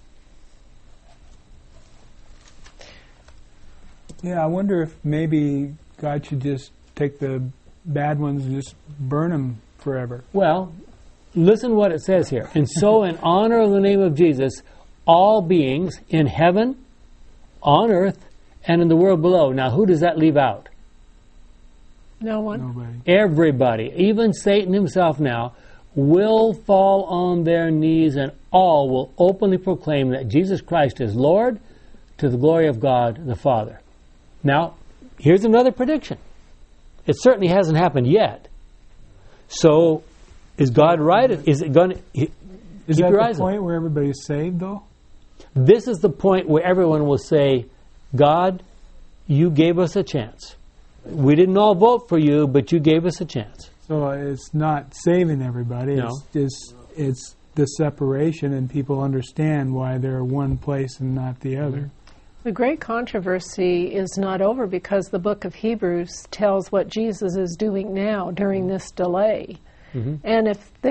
Speaker 3: Yeah, I wonder if maybe God should just take the bad ones and just burn them forever.
Speaker 1: Well, listen what it says here. And so in honor of the name of Jesus, all beings in heaven, on earth, and in the world below. Now, who does that leave out?
Speaker 2: No one.
Speaker 3: Nobody.
Speaker 1: Everybody, even Satan himself now, will fall on their knees, and all will openly proclaim that Jesus Christ is Lord, to the glory of God the Father. Now, here's another prediction. It certainly hasn't happened yet. So, is God right? Is it going to...
Speaker 3: Is that the point where everybody's saved, though?
Speaker 1: this is the point where everyone will say, God, you gave us a chance. We didn't all vote for you, but you gave us a chance.
Speaker 3: So it's not saving everybody.
Speaker 1: No.
Speaker 3: It's the separation, and people understand why they're one place and not the other.
Speaker 2: The great controversy is not over because the book of Hebrews tells what Jesus is doing now during this delay. Mm-hmm. And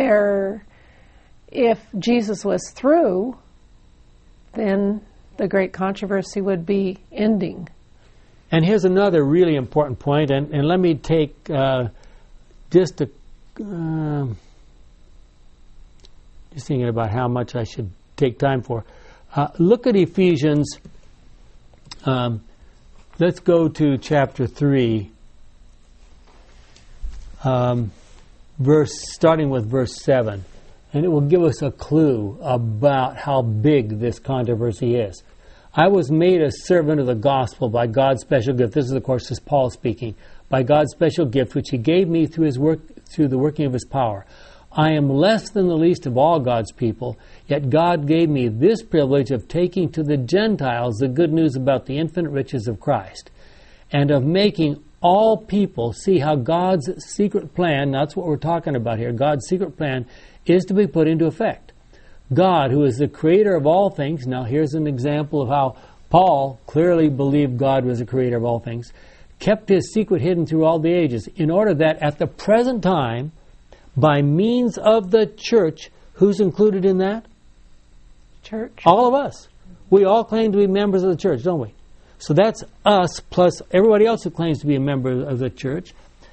Speaker 2: if Jesus was through, then the great controversy would be ending.
Speaker 1: And here's another really important point, and let me take just thinking about how much I should take time for. Look at Ephesians. Let's go to chapter 3, starting with verse 7. And it will give us a clue about how big this controversy is. I was made a servant of the gospel by God's special gift. This is, of course, is Paul speaking. By God's special gift, which he gave me through the working of his power. I am less than the least of all God's people, yet God gave me this privilege of taking to the Gentiles the good news about the infinite riches of Christ, and of making all people see how God's secret plan, that's what we're talking about here, God's secret plan is to be put into effect. God, who is the creator of all things, now here's an example of how Paul clearly believed God was the creator of all things, kept his secret hidden through all the ages, in order that at the present time, by means of the church, who's included in that?
Speaker 2: Church.
Speaker 1: All of us. We all claim to be members of the church, don't we? So that's us plus everybody else who claims to be a member of the church.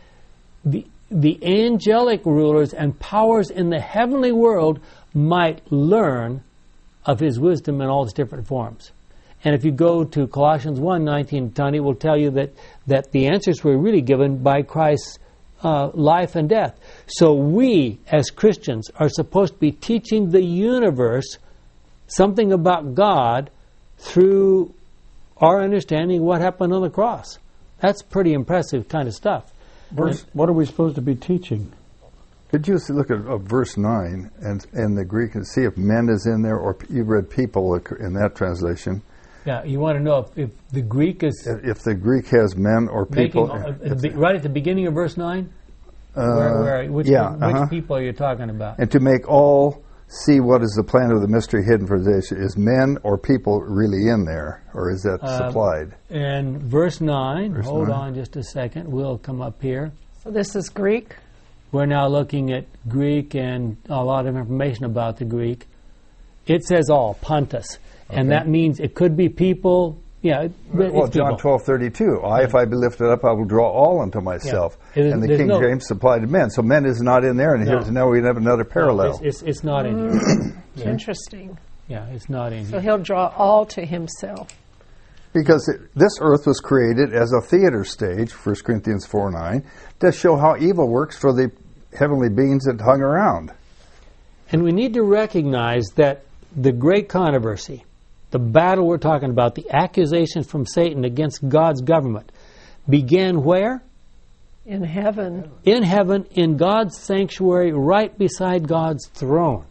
Speaker 1: The angelic rulers and powers in the heavenly world might learn of his wisdom in all its different forms. And if you go to Colossians 1:19-20, it will tell you that the answers were really given by Christ's life and death. So we, as Christians, are supposed to be teaching the universe something about God through our understanding of what happened on the cross. That's pretty impressive kind of stuff.
Speaker 4: What are we supposed to be teaching?
Speaker 6: Could you look at verse 9 and the Greek and see if men is in there, or you read people in that translation?
Speaker 1: Yeah, you want to know if the Greek is...
Speaker 6: If the Greek has men or people...
Speaker 1: right at the beginning of verse 9? Which people are you talking about?
Speaker 6: And to make all see what is the plan of the mystery hidden for this. Is men or people really in there, or is that supplied?
Speaker 1: And verse 9, hold on just a second, we'll come up here.
Speaker 2: So this is Greek?
Speaker 1: We're now looking at Greek and a lot of information about the Greek. It says all, pantos. Okay. And that means it could be people. Yeah,
Speaker 6: well, John 12:32. If I be lifted up, I will draw all unto myself. Yeah. And the King James supplied to men. So men is not in there, and here's now we have another parallel.
Speaker 1: No, it's not in here.
Speaker 2: Yeah. Interesting.
Speaker 1: Yeah, it's not in here.
Speaker 2: So he'll draw all to himself.
Speaker 6: Because this earth was created as a theater stage, 1 Corinthians 4:9, to show how evil works for the heavenly beings that hung around.
Speaker 1: And we need to recognize that the great controversy, the battle we're talking about, the accusations from Satan against God's government, began where?
Speaker 2: In heaven.
Speaker 1: In heaven, in God's sanctuary, right beside God's throne.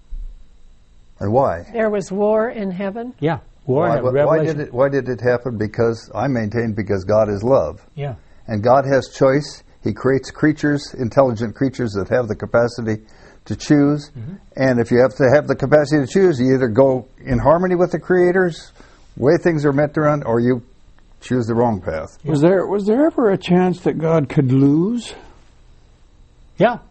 Speaker 6: And why?
Speaker 2: There was war in heaven?
Speaker 1: Yeah, war in heaven.
Speaker 6: Why did it happen? Because I maintain because God is love.
Speaker 1: Yeah.
Speaker 6: And God has choice. He creates creatures, intelligent creatures that have the capacity to choose. Mm-hmm. And if you have to have the capacity to choose, you either go in harmony with the creators, way things are meant to run, or you choose the wrong path.
Speaker 4: Yeah. Was there ever a chance that God could lose?
Speaker 1: Yeah.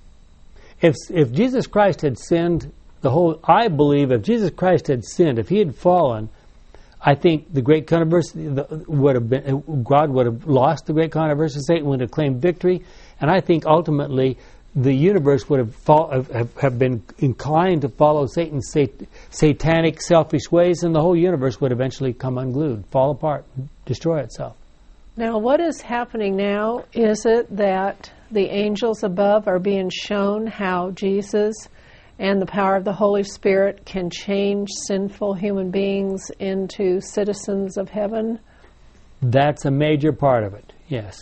Speaker 1: If Jesus Christ had sinned, I believe if Jesus Christ had sinned, if he had fallen, I think the great controversy would have been, God would have lost the great controversy, Satan would have claimed victory, and I think ultimately the universe would have been inclined to follow Satan's satanic, selfish ways, and the whole universe would eventually come unglued, fall apart, destroy itself.
Speaker 2: Now, what is happening now? Is it that the angels above are being shown how Jesus and the power of the Holy Spirit can change sinful human beings into citizens of heaven?
Speaker 1: That's a major part of it, yes.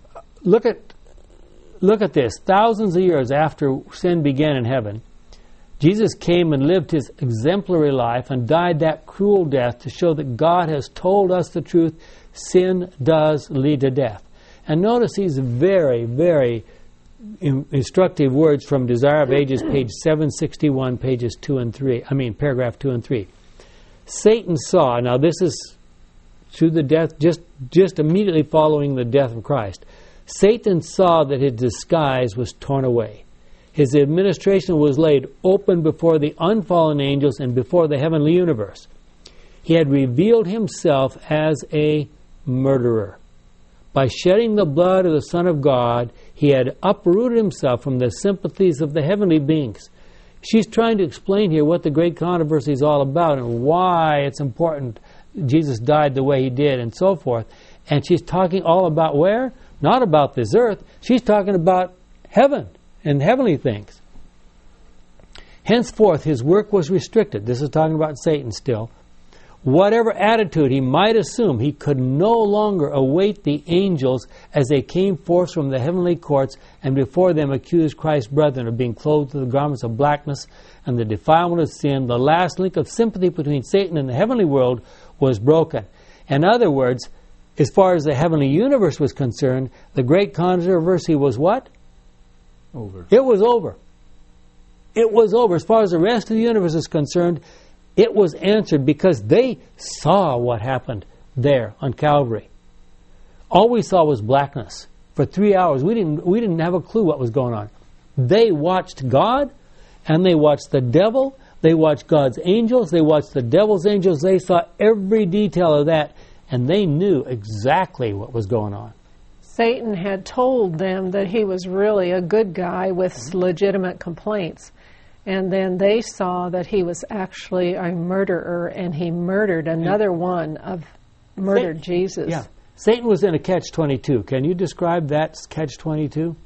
Speaker 1: Look at this. Thousands of years after sin began in heaven, Jesus came and lived his exemplary life and died that cruel death to show that God has told us the truth. Sin does lead to death. And notice these very, very instructive words from Desire of Ages, page 761, pages 2 and 3. Paragraph 2 and 3. Satan saw, now this is through the death, just immediately following the death of Christ. Satan saw that his disguise was torn away. His administration was laid open before the unfallen angels and before the heavenly universe. He had revealed himself as a murderer. By shedding the blood of the Son of God, he had uprooted himself from the sympathies of the heavenly beings. She's trying to explain here what the great controversy is all about and why it's important Jesus died the way he did and so forth. And she's talking all about where? Not about this earth. She's talking about heaven and heavenly things. Henceforth, his work was restricted. This is talking about Satan still. Whatever attitude he might assume, he could no longer await the angels as they came forth from the heavenly courts and before them accused Christ's brethren of being clothed with the garments of blackness and the defilement of sin. The last link of sympathy between Satan and the heavenly world was broken. In other words, as far as the heavenly universe was concerned, the great controversy was what?
Speaker 5: Over.
Speaker 1: It was over. It was over. As far as the rest of the universe is concerned, it was answered because they saw what happened there on Calvary. All we saw was blackness. For 3 hours, we didn't have a clue what was going on. They watched God, and they watched the devil. They watched God's angels. They watched the devil's angels. They saw every detail of that, and they knew exactly what was going on.
Speaker 2: Satan had told them that he was really a good guy with legitimate complaints. And then they saw that he was actually a murderer, and he murdered another one of murdered Jesus.
Speaker 1: Yeah. Satan was in a catch-22. Can you describe that catch-22?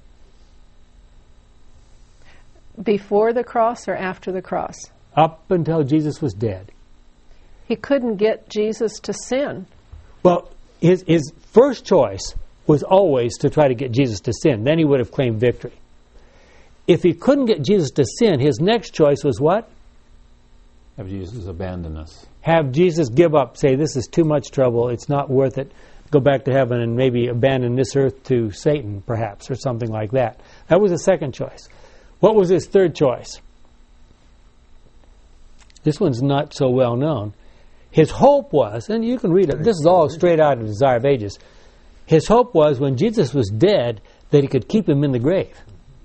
Speaker 2: Before the cross or after the cross?
Speaker 1: Up until Jesus was dead.
Speaker 2: He couldn't get Jesus to sin.
Speaker 1: Well, his first choice was always to try to get Jesus to sin. Then he would have claimed victory. If he couldn't get Jesus to sin, his next choice was what?
Speaker 5: Have Jesus abandon us.
Speaker 1: Have Jesus give up, say, this is too much trouble, it's not worth it, go back to heaven and maybe abandon this earth to Satan, perhaps, or something like that. That was his second choice. What was his third choice? This one's not so well known. His hope was, and you can read it, this is all straight out of Desire of Ages, his hope was when Jesus was dead that he could keep him in the grave.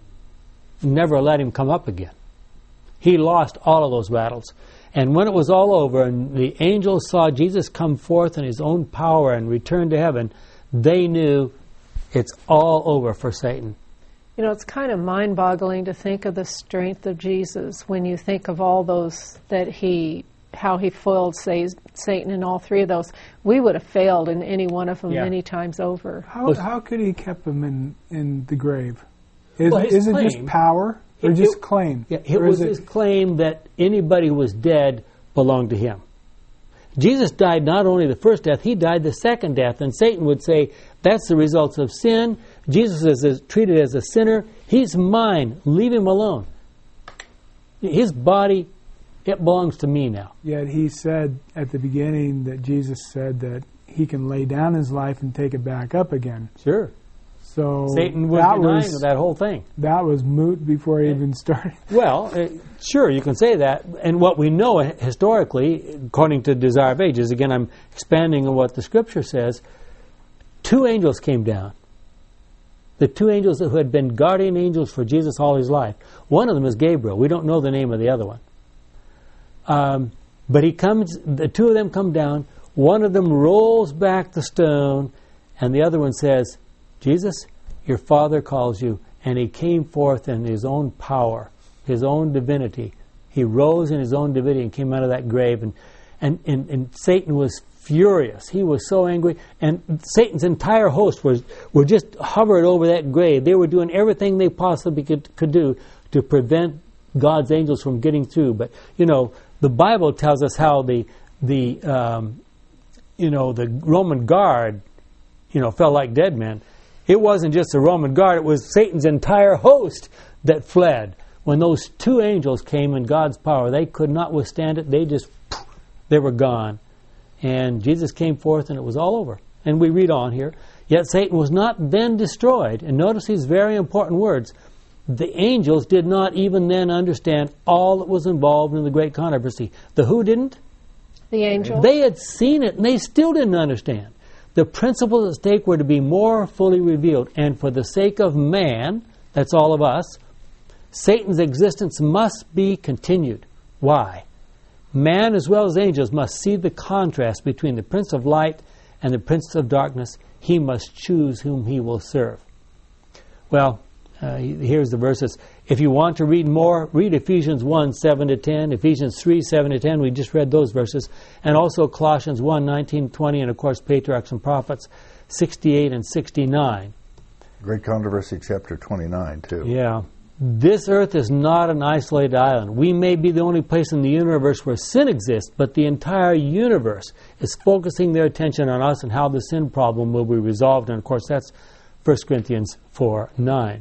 Speaker 1: Never let him come up again. He lost all of those battles. And when it was all over and the angels saw Jesus come forth in his own power and return to heaven, they knew it's all over for Satan.
Speaker 2: You know, it's kind of mind-boggling to think of the strength of Jesus when you think of all those how he foiled Satan in all three of those. We would have failed in any one of them many times over.
Speaker 3: How could he keep him in the grave? Is it just power or just claim?
Speaker 1: Yeah, it was his claim that anybody who was dead belonged to him. Jesus died not only the first death, he died the second death. And Satan would say, that's the results of sin. Jesus is treated as a sinner. He's mine. Leave him alone. His body, it belongs to me now.
Speaker 3: Yet he said at the beginning that Jesus said that he can lay down his life and take it back up again.
Speaker 1: Sure.
Speaker 3: So
Speaker 1: Satan was denying that whole thing.
Speaker 3: That was moot before he even started.
Speaker 1: Well, sure, you can say that. And what we know historically, according to Desire of Ages, again, I'm expanding on what the Scripture says, 2 angels came down. The 2 angels who had been guardian angels for Jesus all his life. One of them is Gabriel. We don't know the name of the other one. But he comes. The 2 of them come down. One of them rolls back the stone, and the other one says, Jesus, your Father calls you. And he came forth in his own power, his own divinity. He rose in his own divinity and came out of that grave. And Satan was furious. He was so angry. And Satan's entire host were just hovered over that grave. They were doing everything they possibly could do to prevent God's angels from getting through. But, you know, the Bible tells us how the Roman guard, fell like dead men. It wasn't just the Roman guard, it was Satan's entire host that fled When those two angels came in God's power, they could not withstand it. They were gone. And Jesus came forth and it was all over. And we read on here, yet Satan was not then destroyed. And notice these very important words. The angels did not even then understand all that was involved in the great controversy. The who didn't?
Speaker 2: The angels.
Speaker 1: They had seen it and they still didn't understand. The principles at stake were to be more fully revealed. And for the sake of man, that's all of us, Satan's existence must be continued. Why? Man as well as angels must see the contrast between the Prince of Light and the Prince of Darkness. He must choose whom he will serve. Well, here's the verses. If you want to read more, read Ephesians 1, 7-10, Ephesians 3, 7-10. We just read those verses. And also Colossians 1, 19, 20, and of course Patriarchs and Prophets 68 and 69.
Speaker 6: Great Controversy, chapter 29, too.
Speaker 1: Yeah. This earth is not an isolated island. We may be the only place in the universe where sin exists, but the entire universe is focusing their attention on us and how the sin problem will be resolved. And of course, that's 1 Corinthians 4, 9.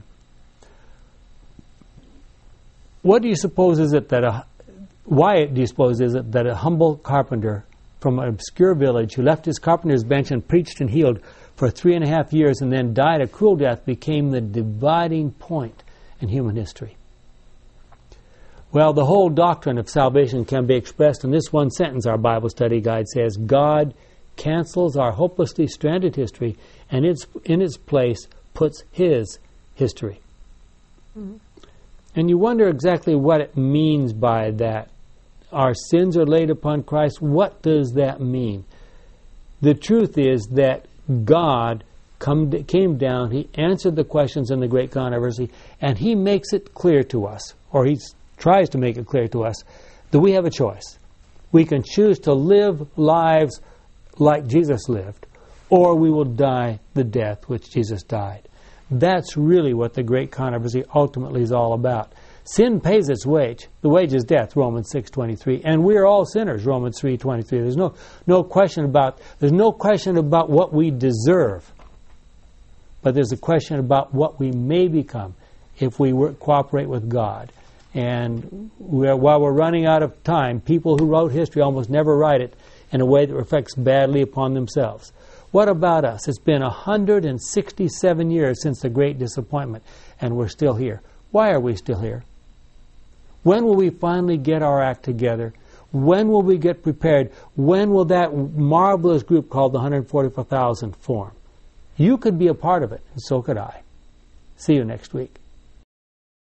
Speaker 1: What do you suppose is it that why do you suppose is it that a humble carpenter from an obscure village who left his carpenter's bench and preached and healed for 3.5 years and then died a cruel death became the dividing point in human history? Well, the whole doctrine of salvation can be expressed in this one sentence our Bible study guide says, God cancels our hopelessly stranded history and in its place puts His history. Mm-hmm. And you wonder exactly what it means by that. Our sins are laid upon Christ. What does that mean? The truth is that God came down, He answered the questions in the great controversy, and He makes it clear to us, or He tries to make it clear to us, that we have a choice. We can choose to live lives like Jesus lived, or we will die the death which Jesus died. That's really what the great controversy ultimately is all about. Sin pays its wage. The wage is death, Romans 6:23, and we are all sinners, Romans 3:23. There's no question about what we deserve. But there's a question about what we may become if we cooperate with God. And while we're running out of time, people who wrote history almost never write it in a way that reflects badly upon themselves. What about us? It's been 167 years since the Great Disappointment, and we're still here. Why are we still here? When will we finally get our act together? When will we get prepared? When will that marvelous group called the 144,000 form? You could be a part of it, and so could I. See you next week.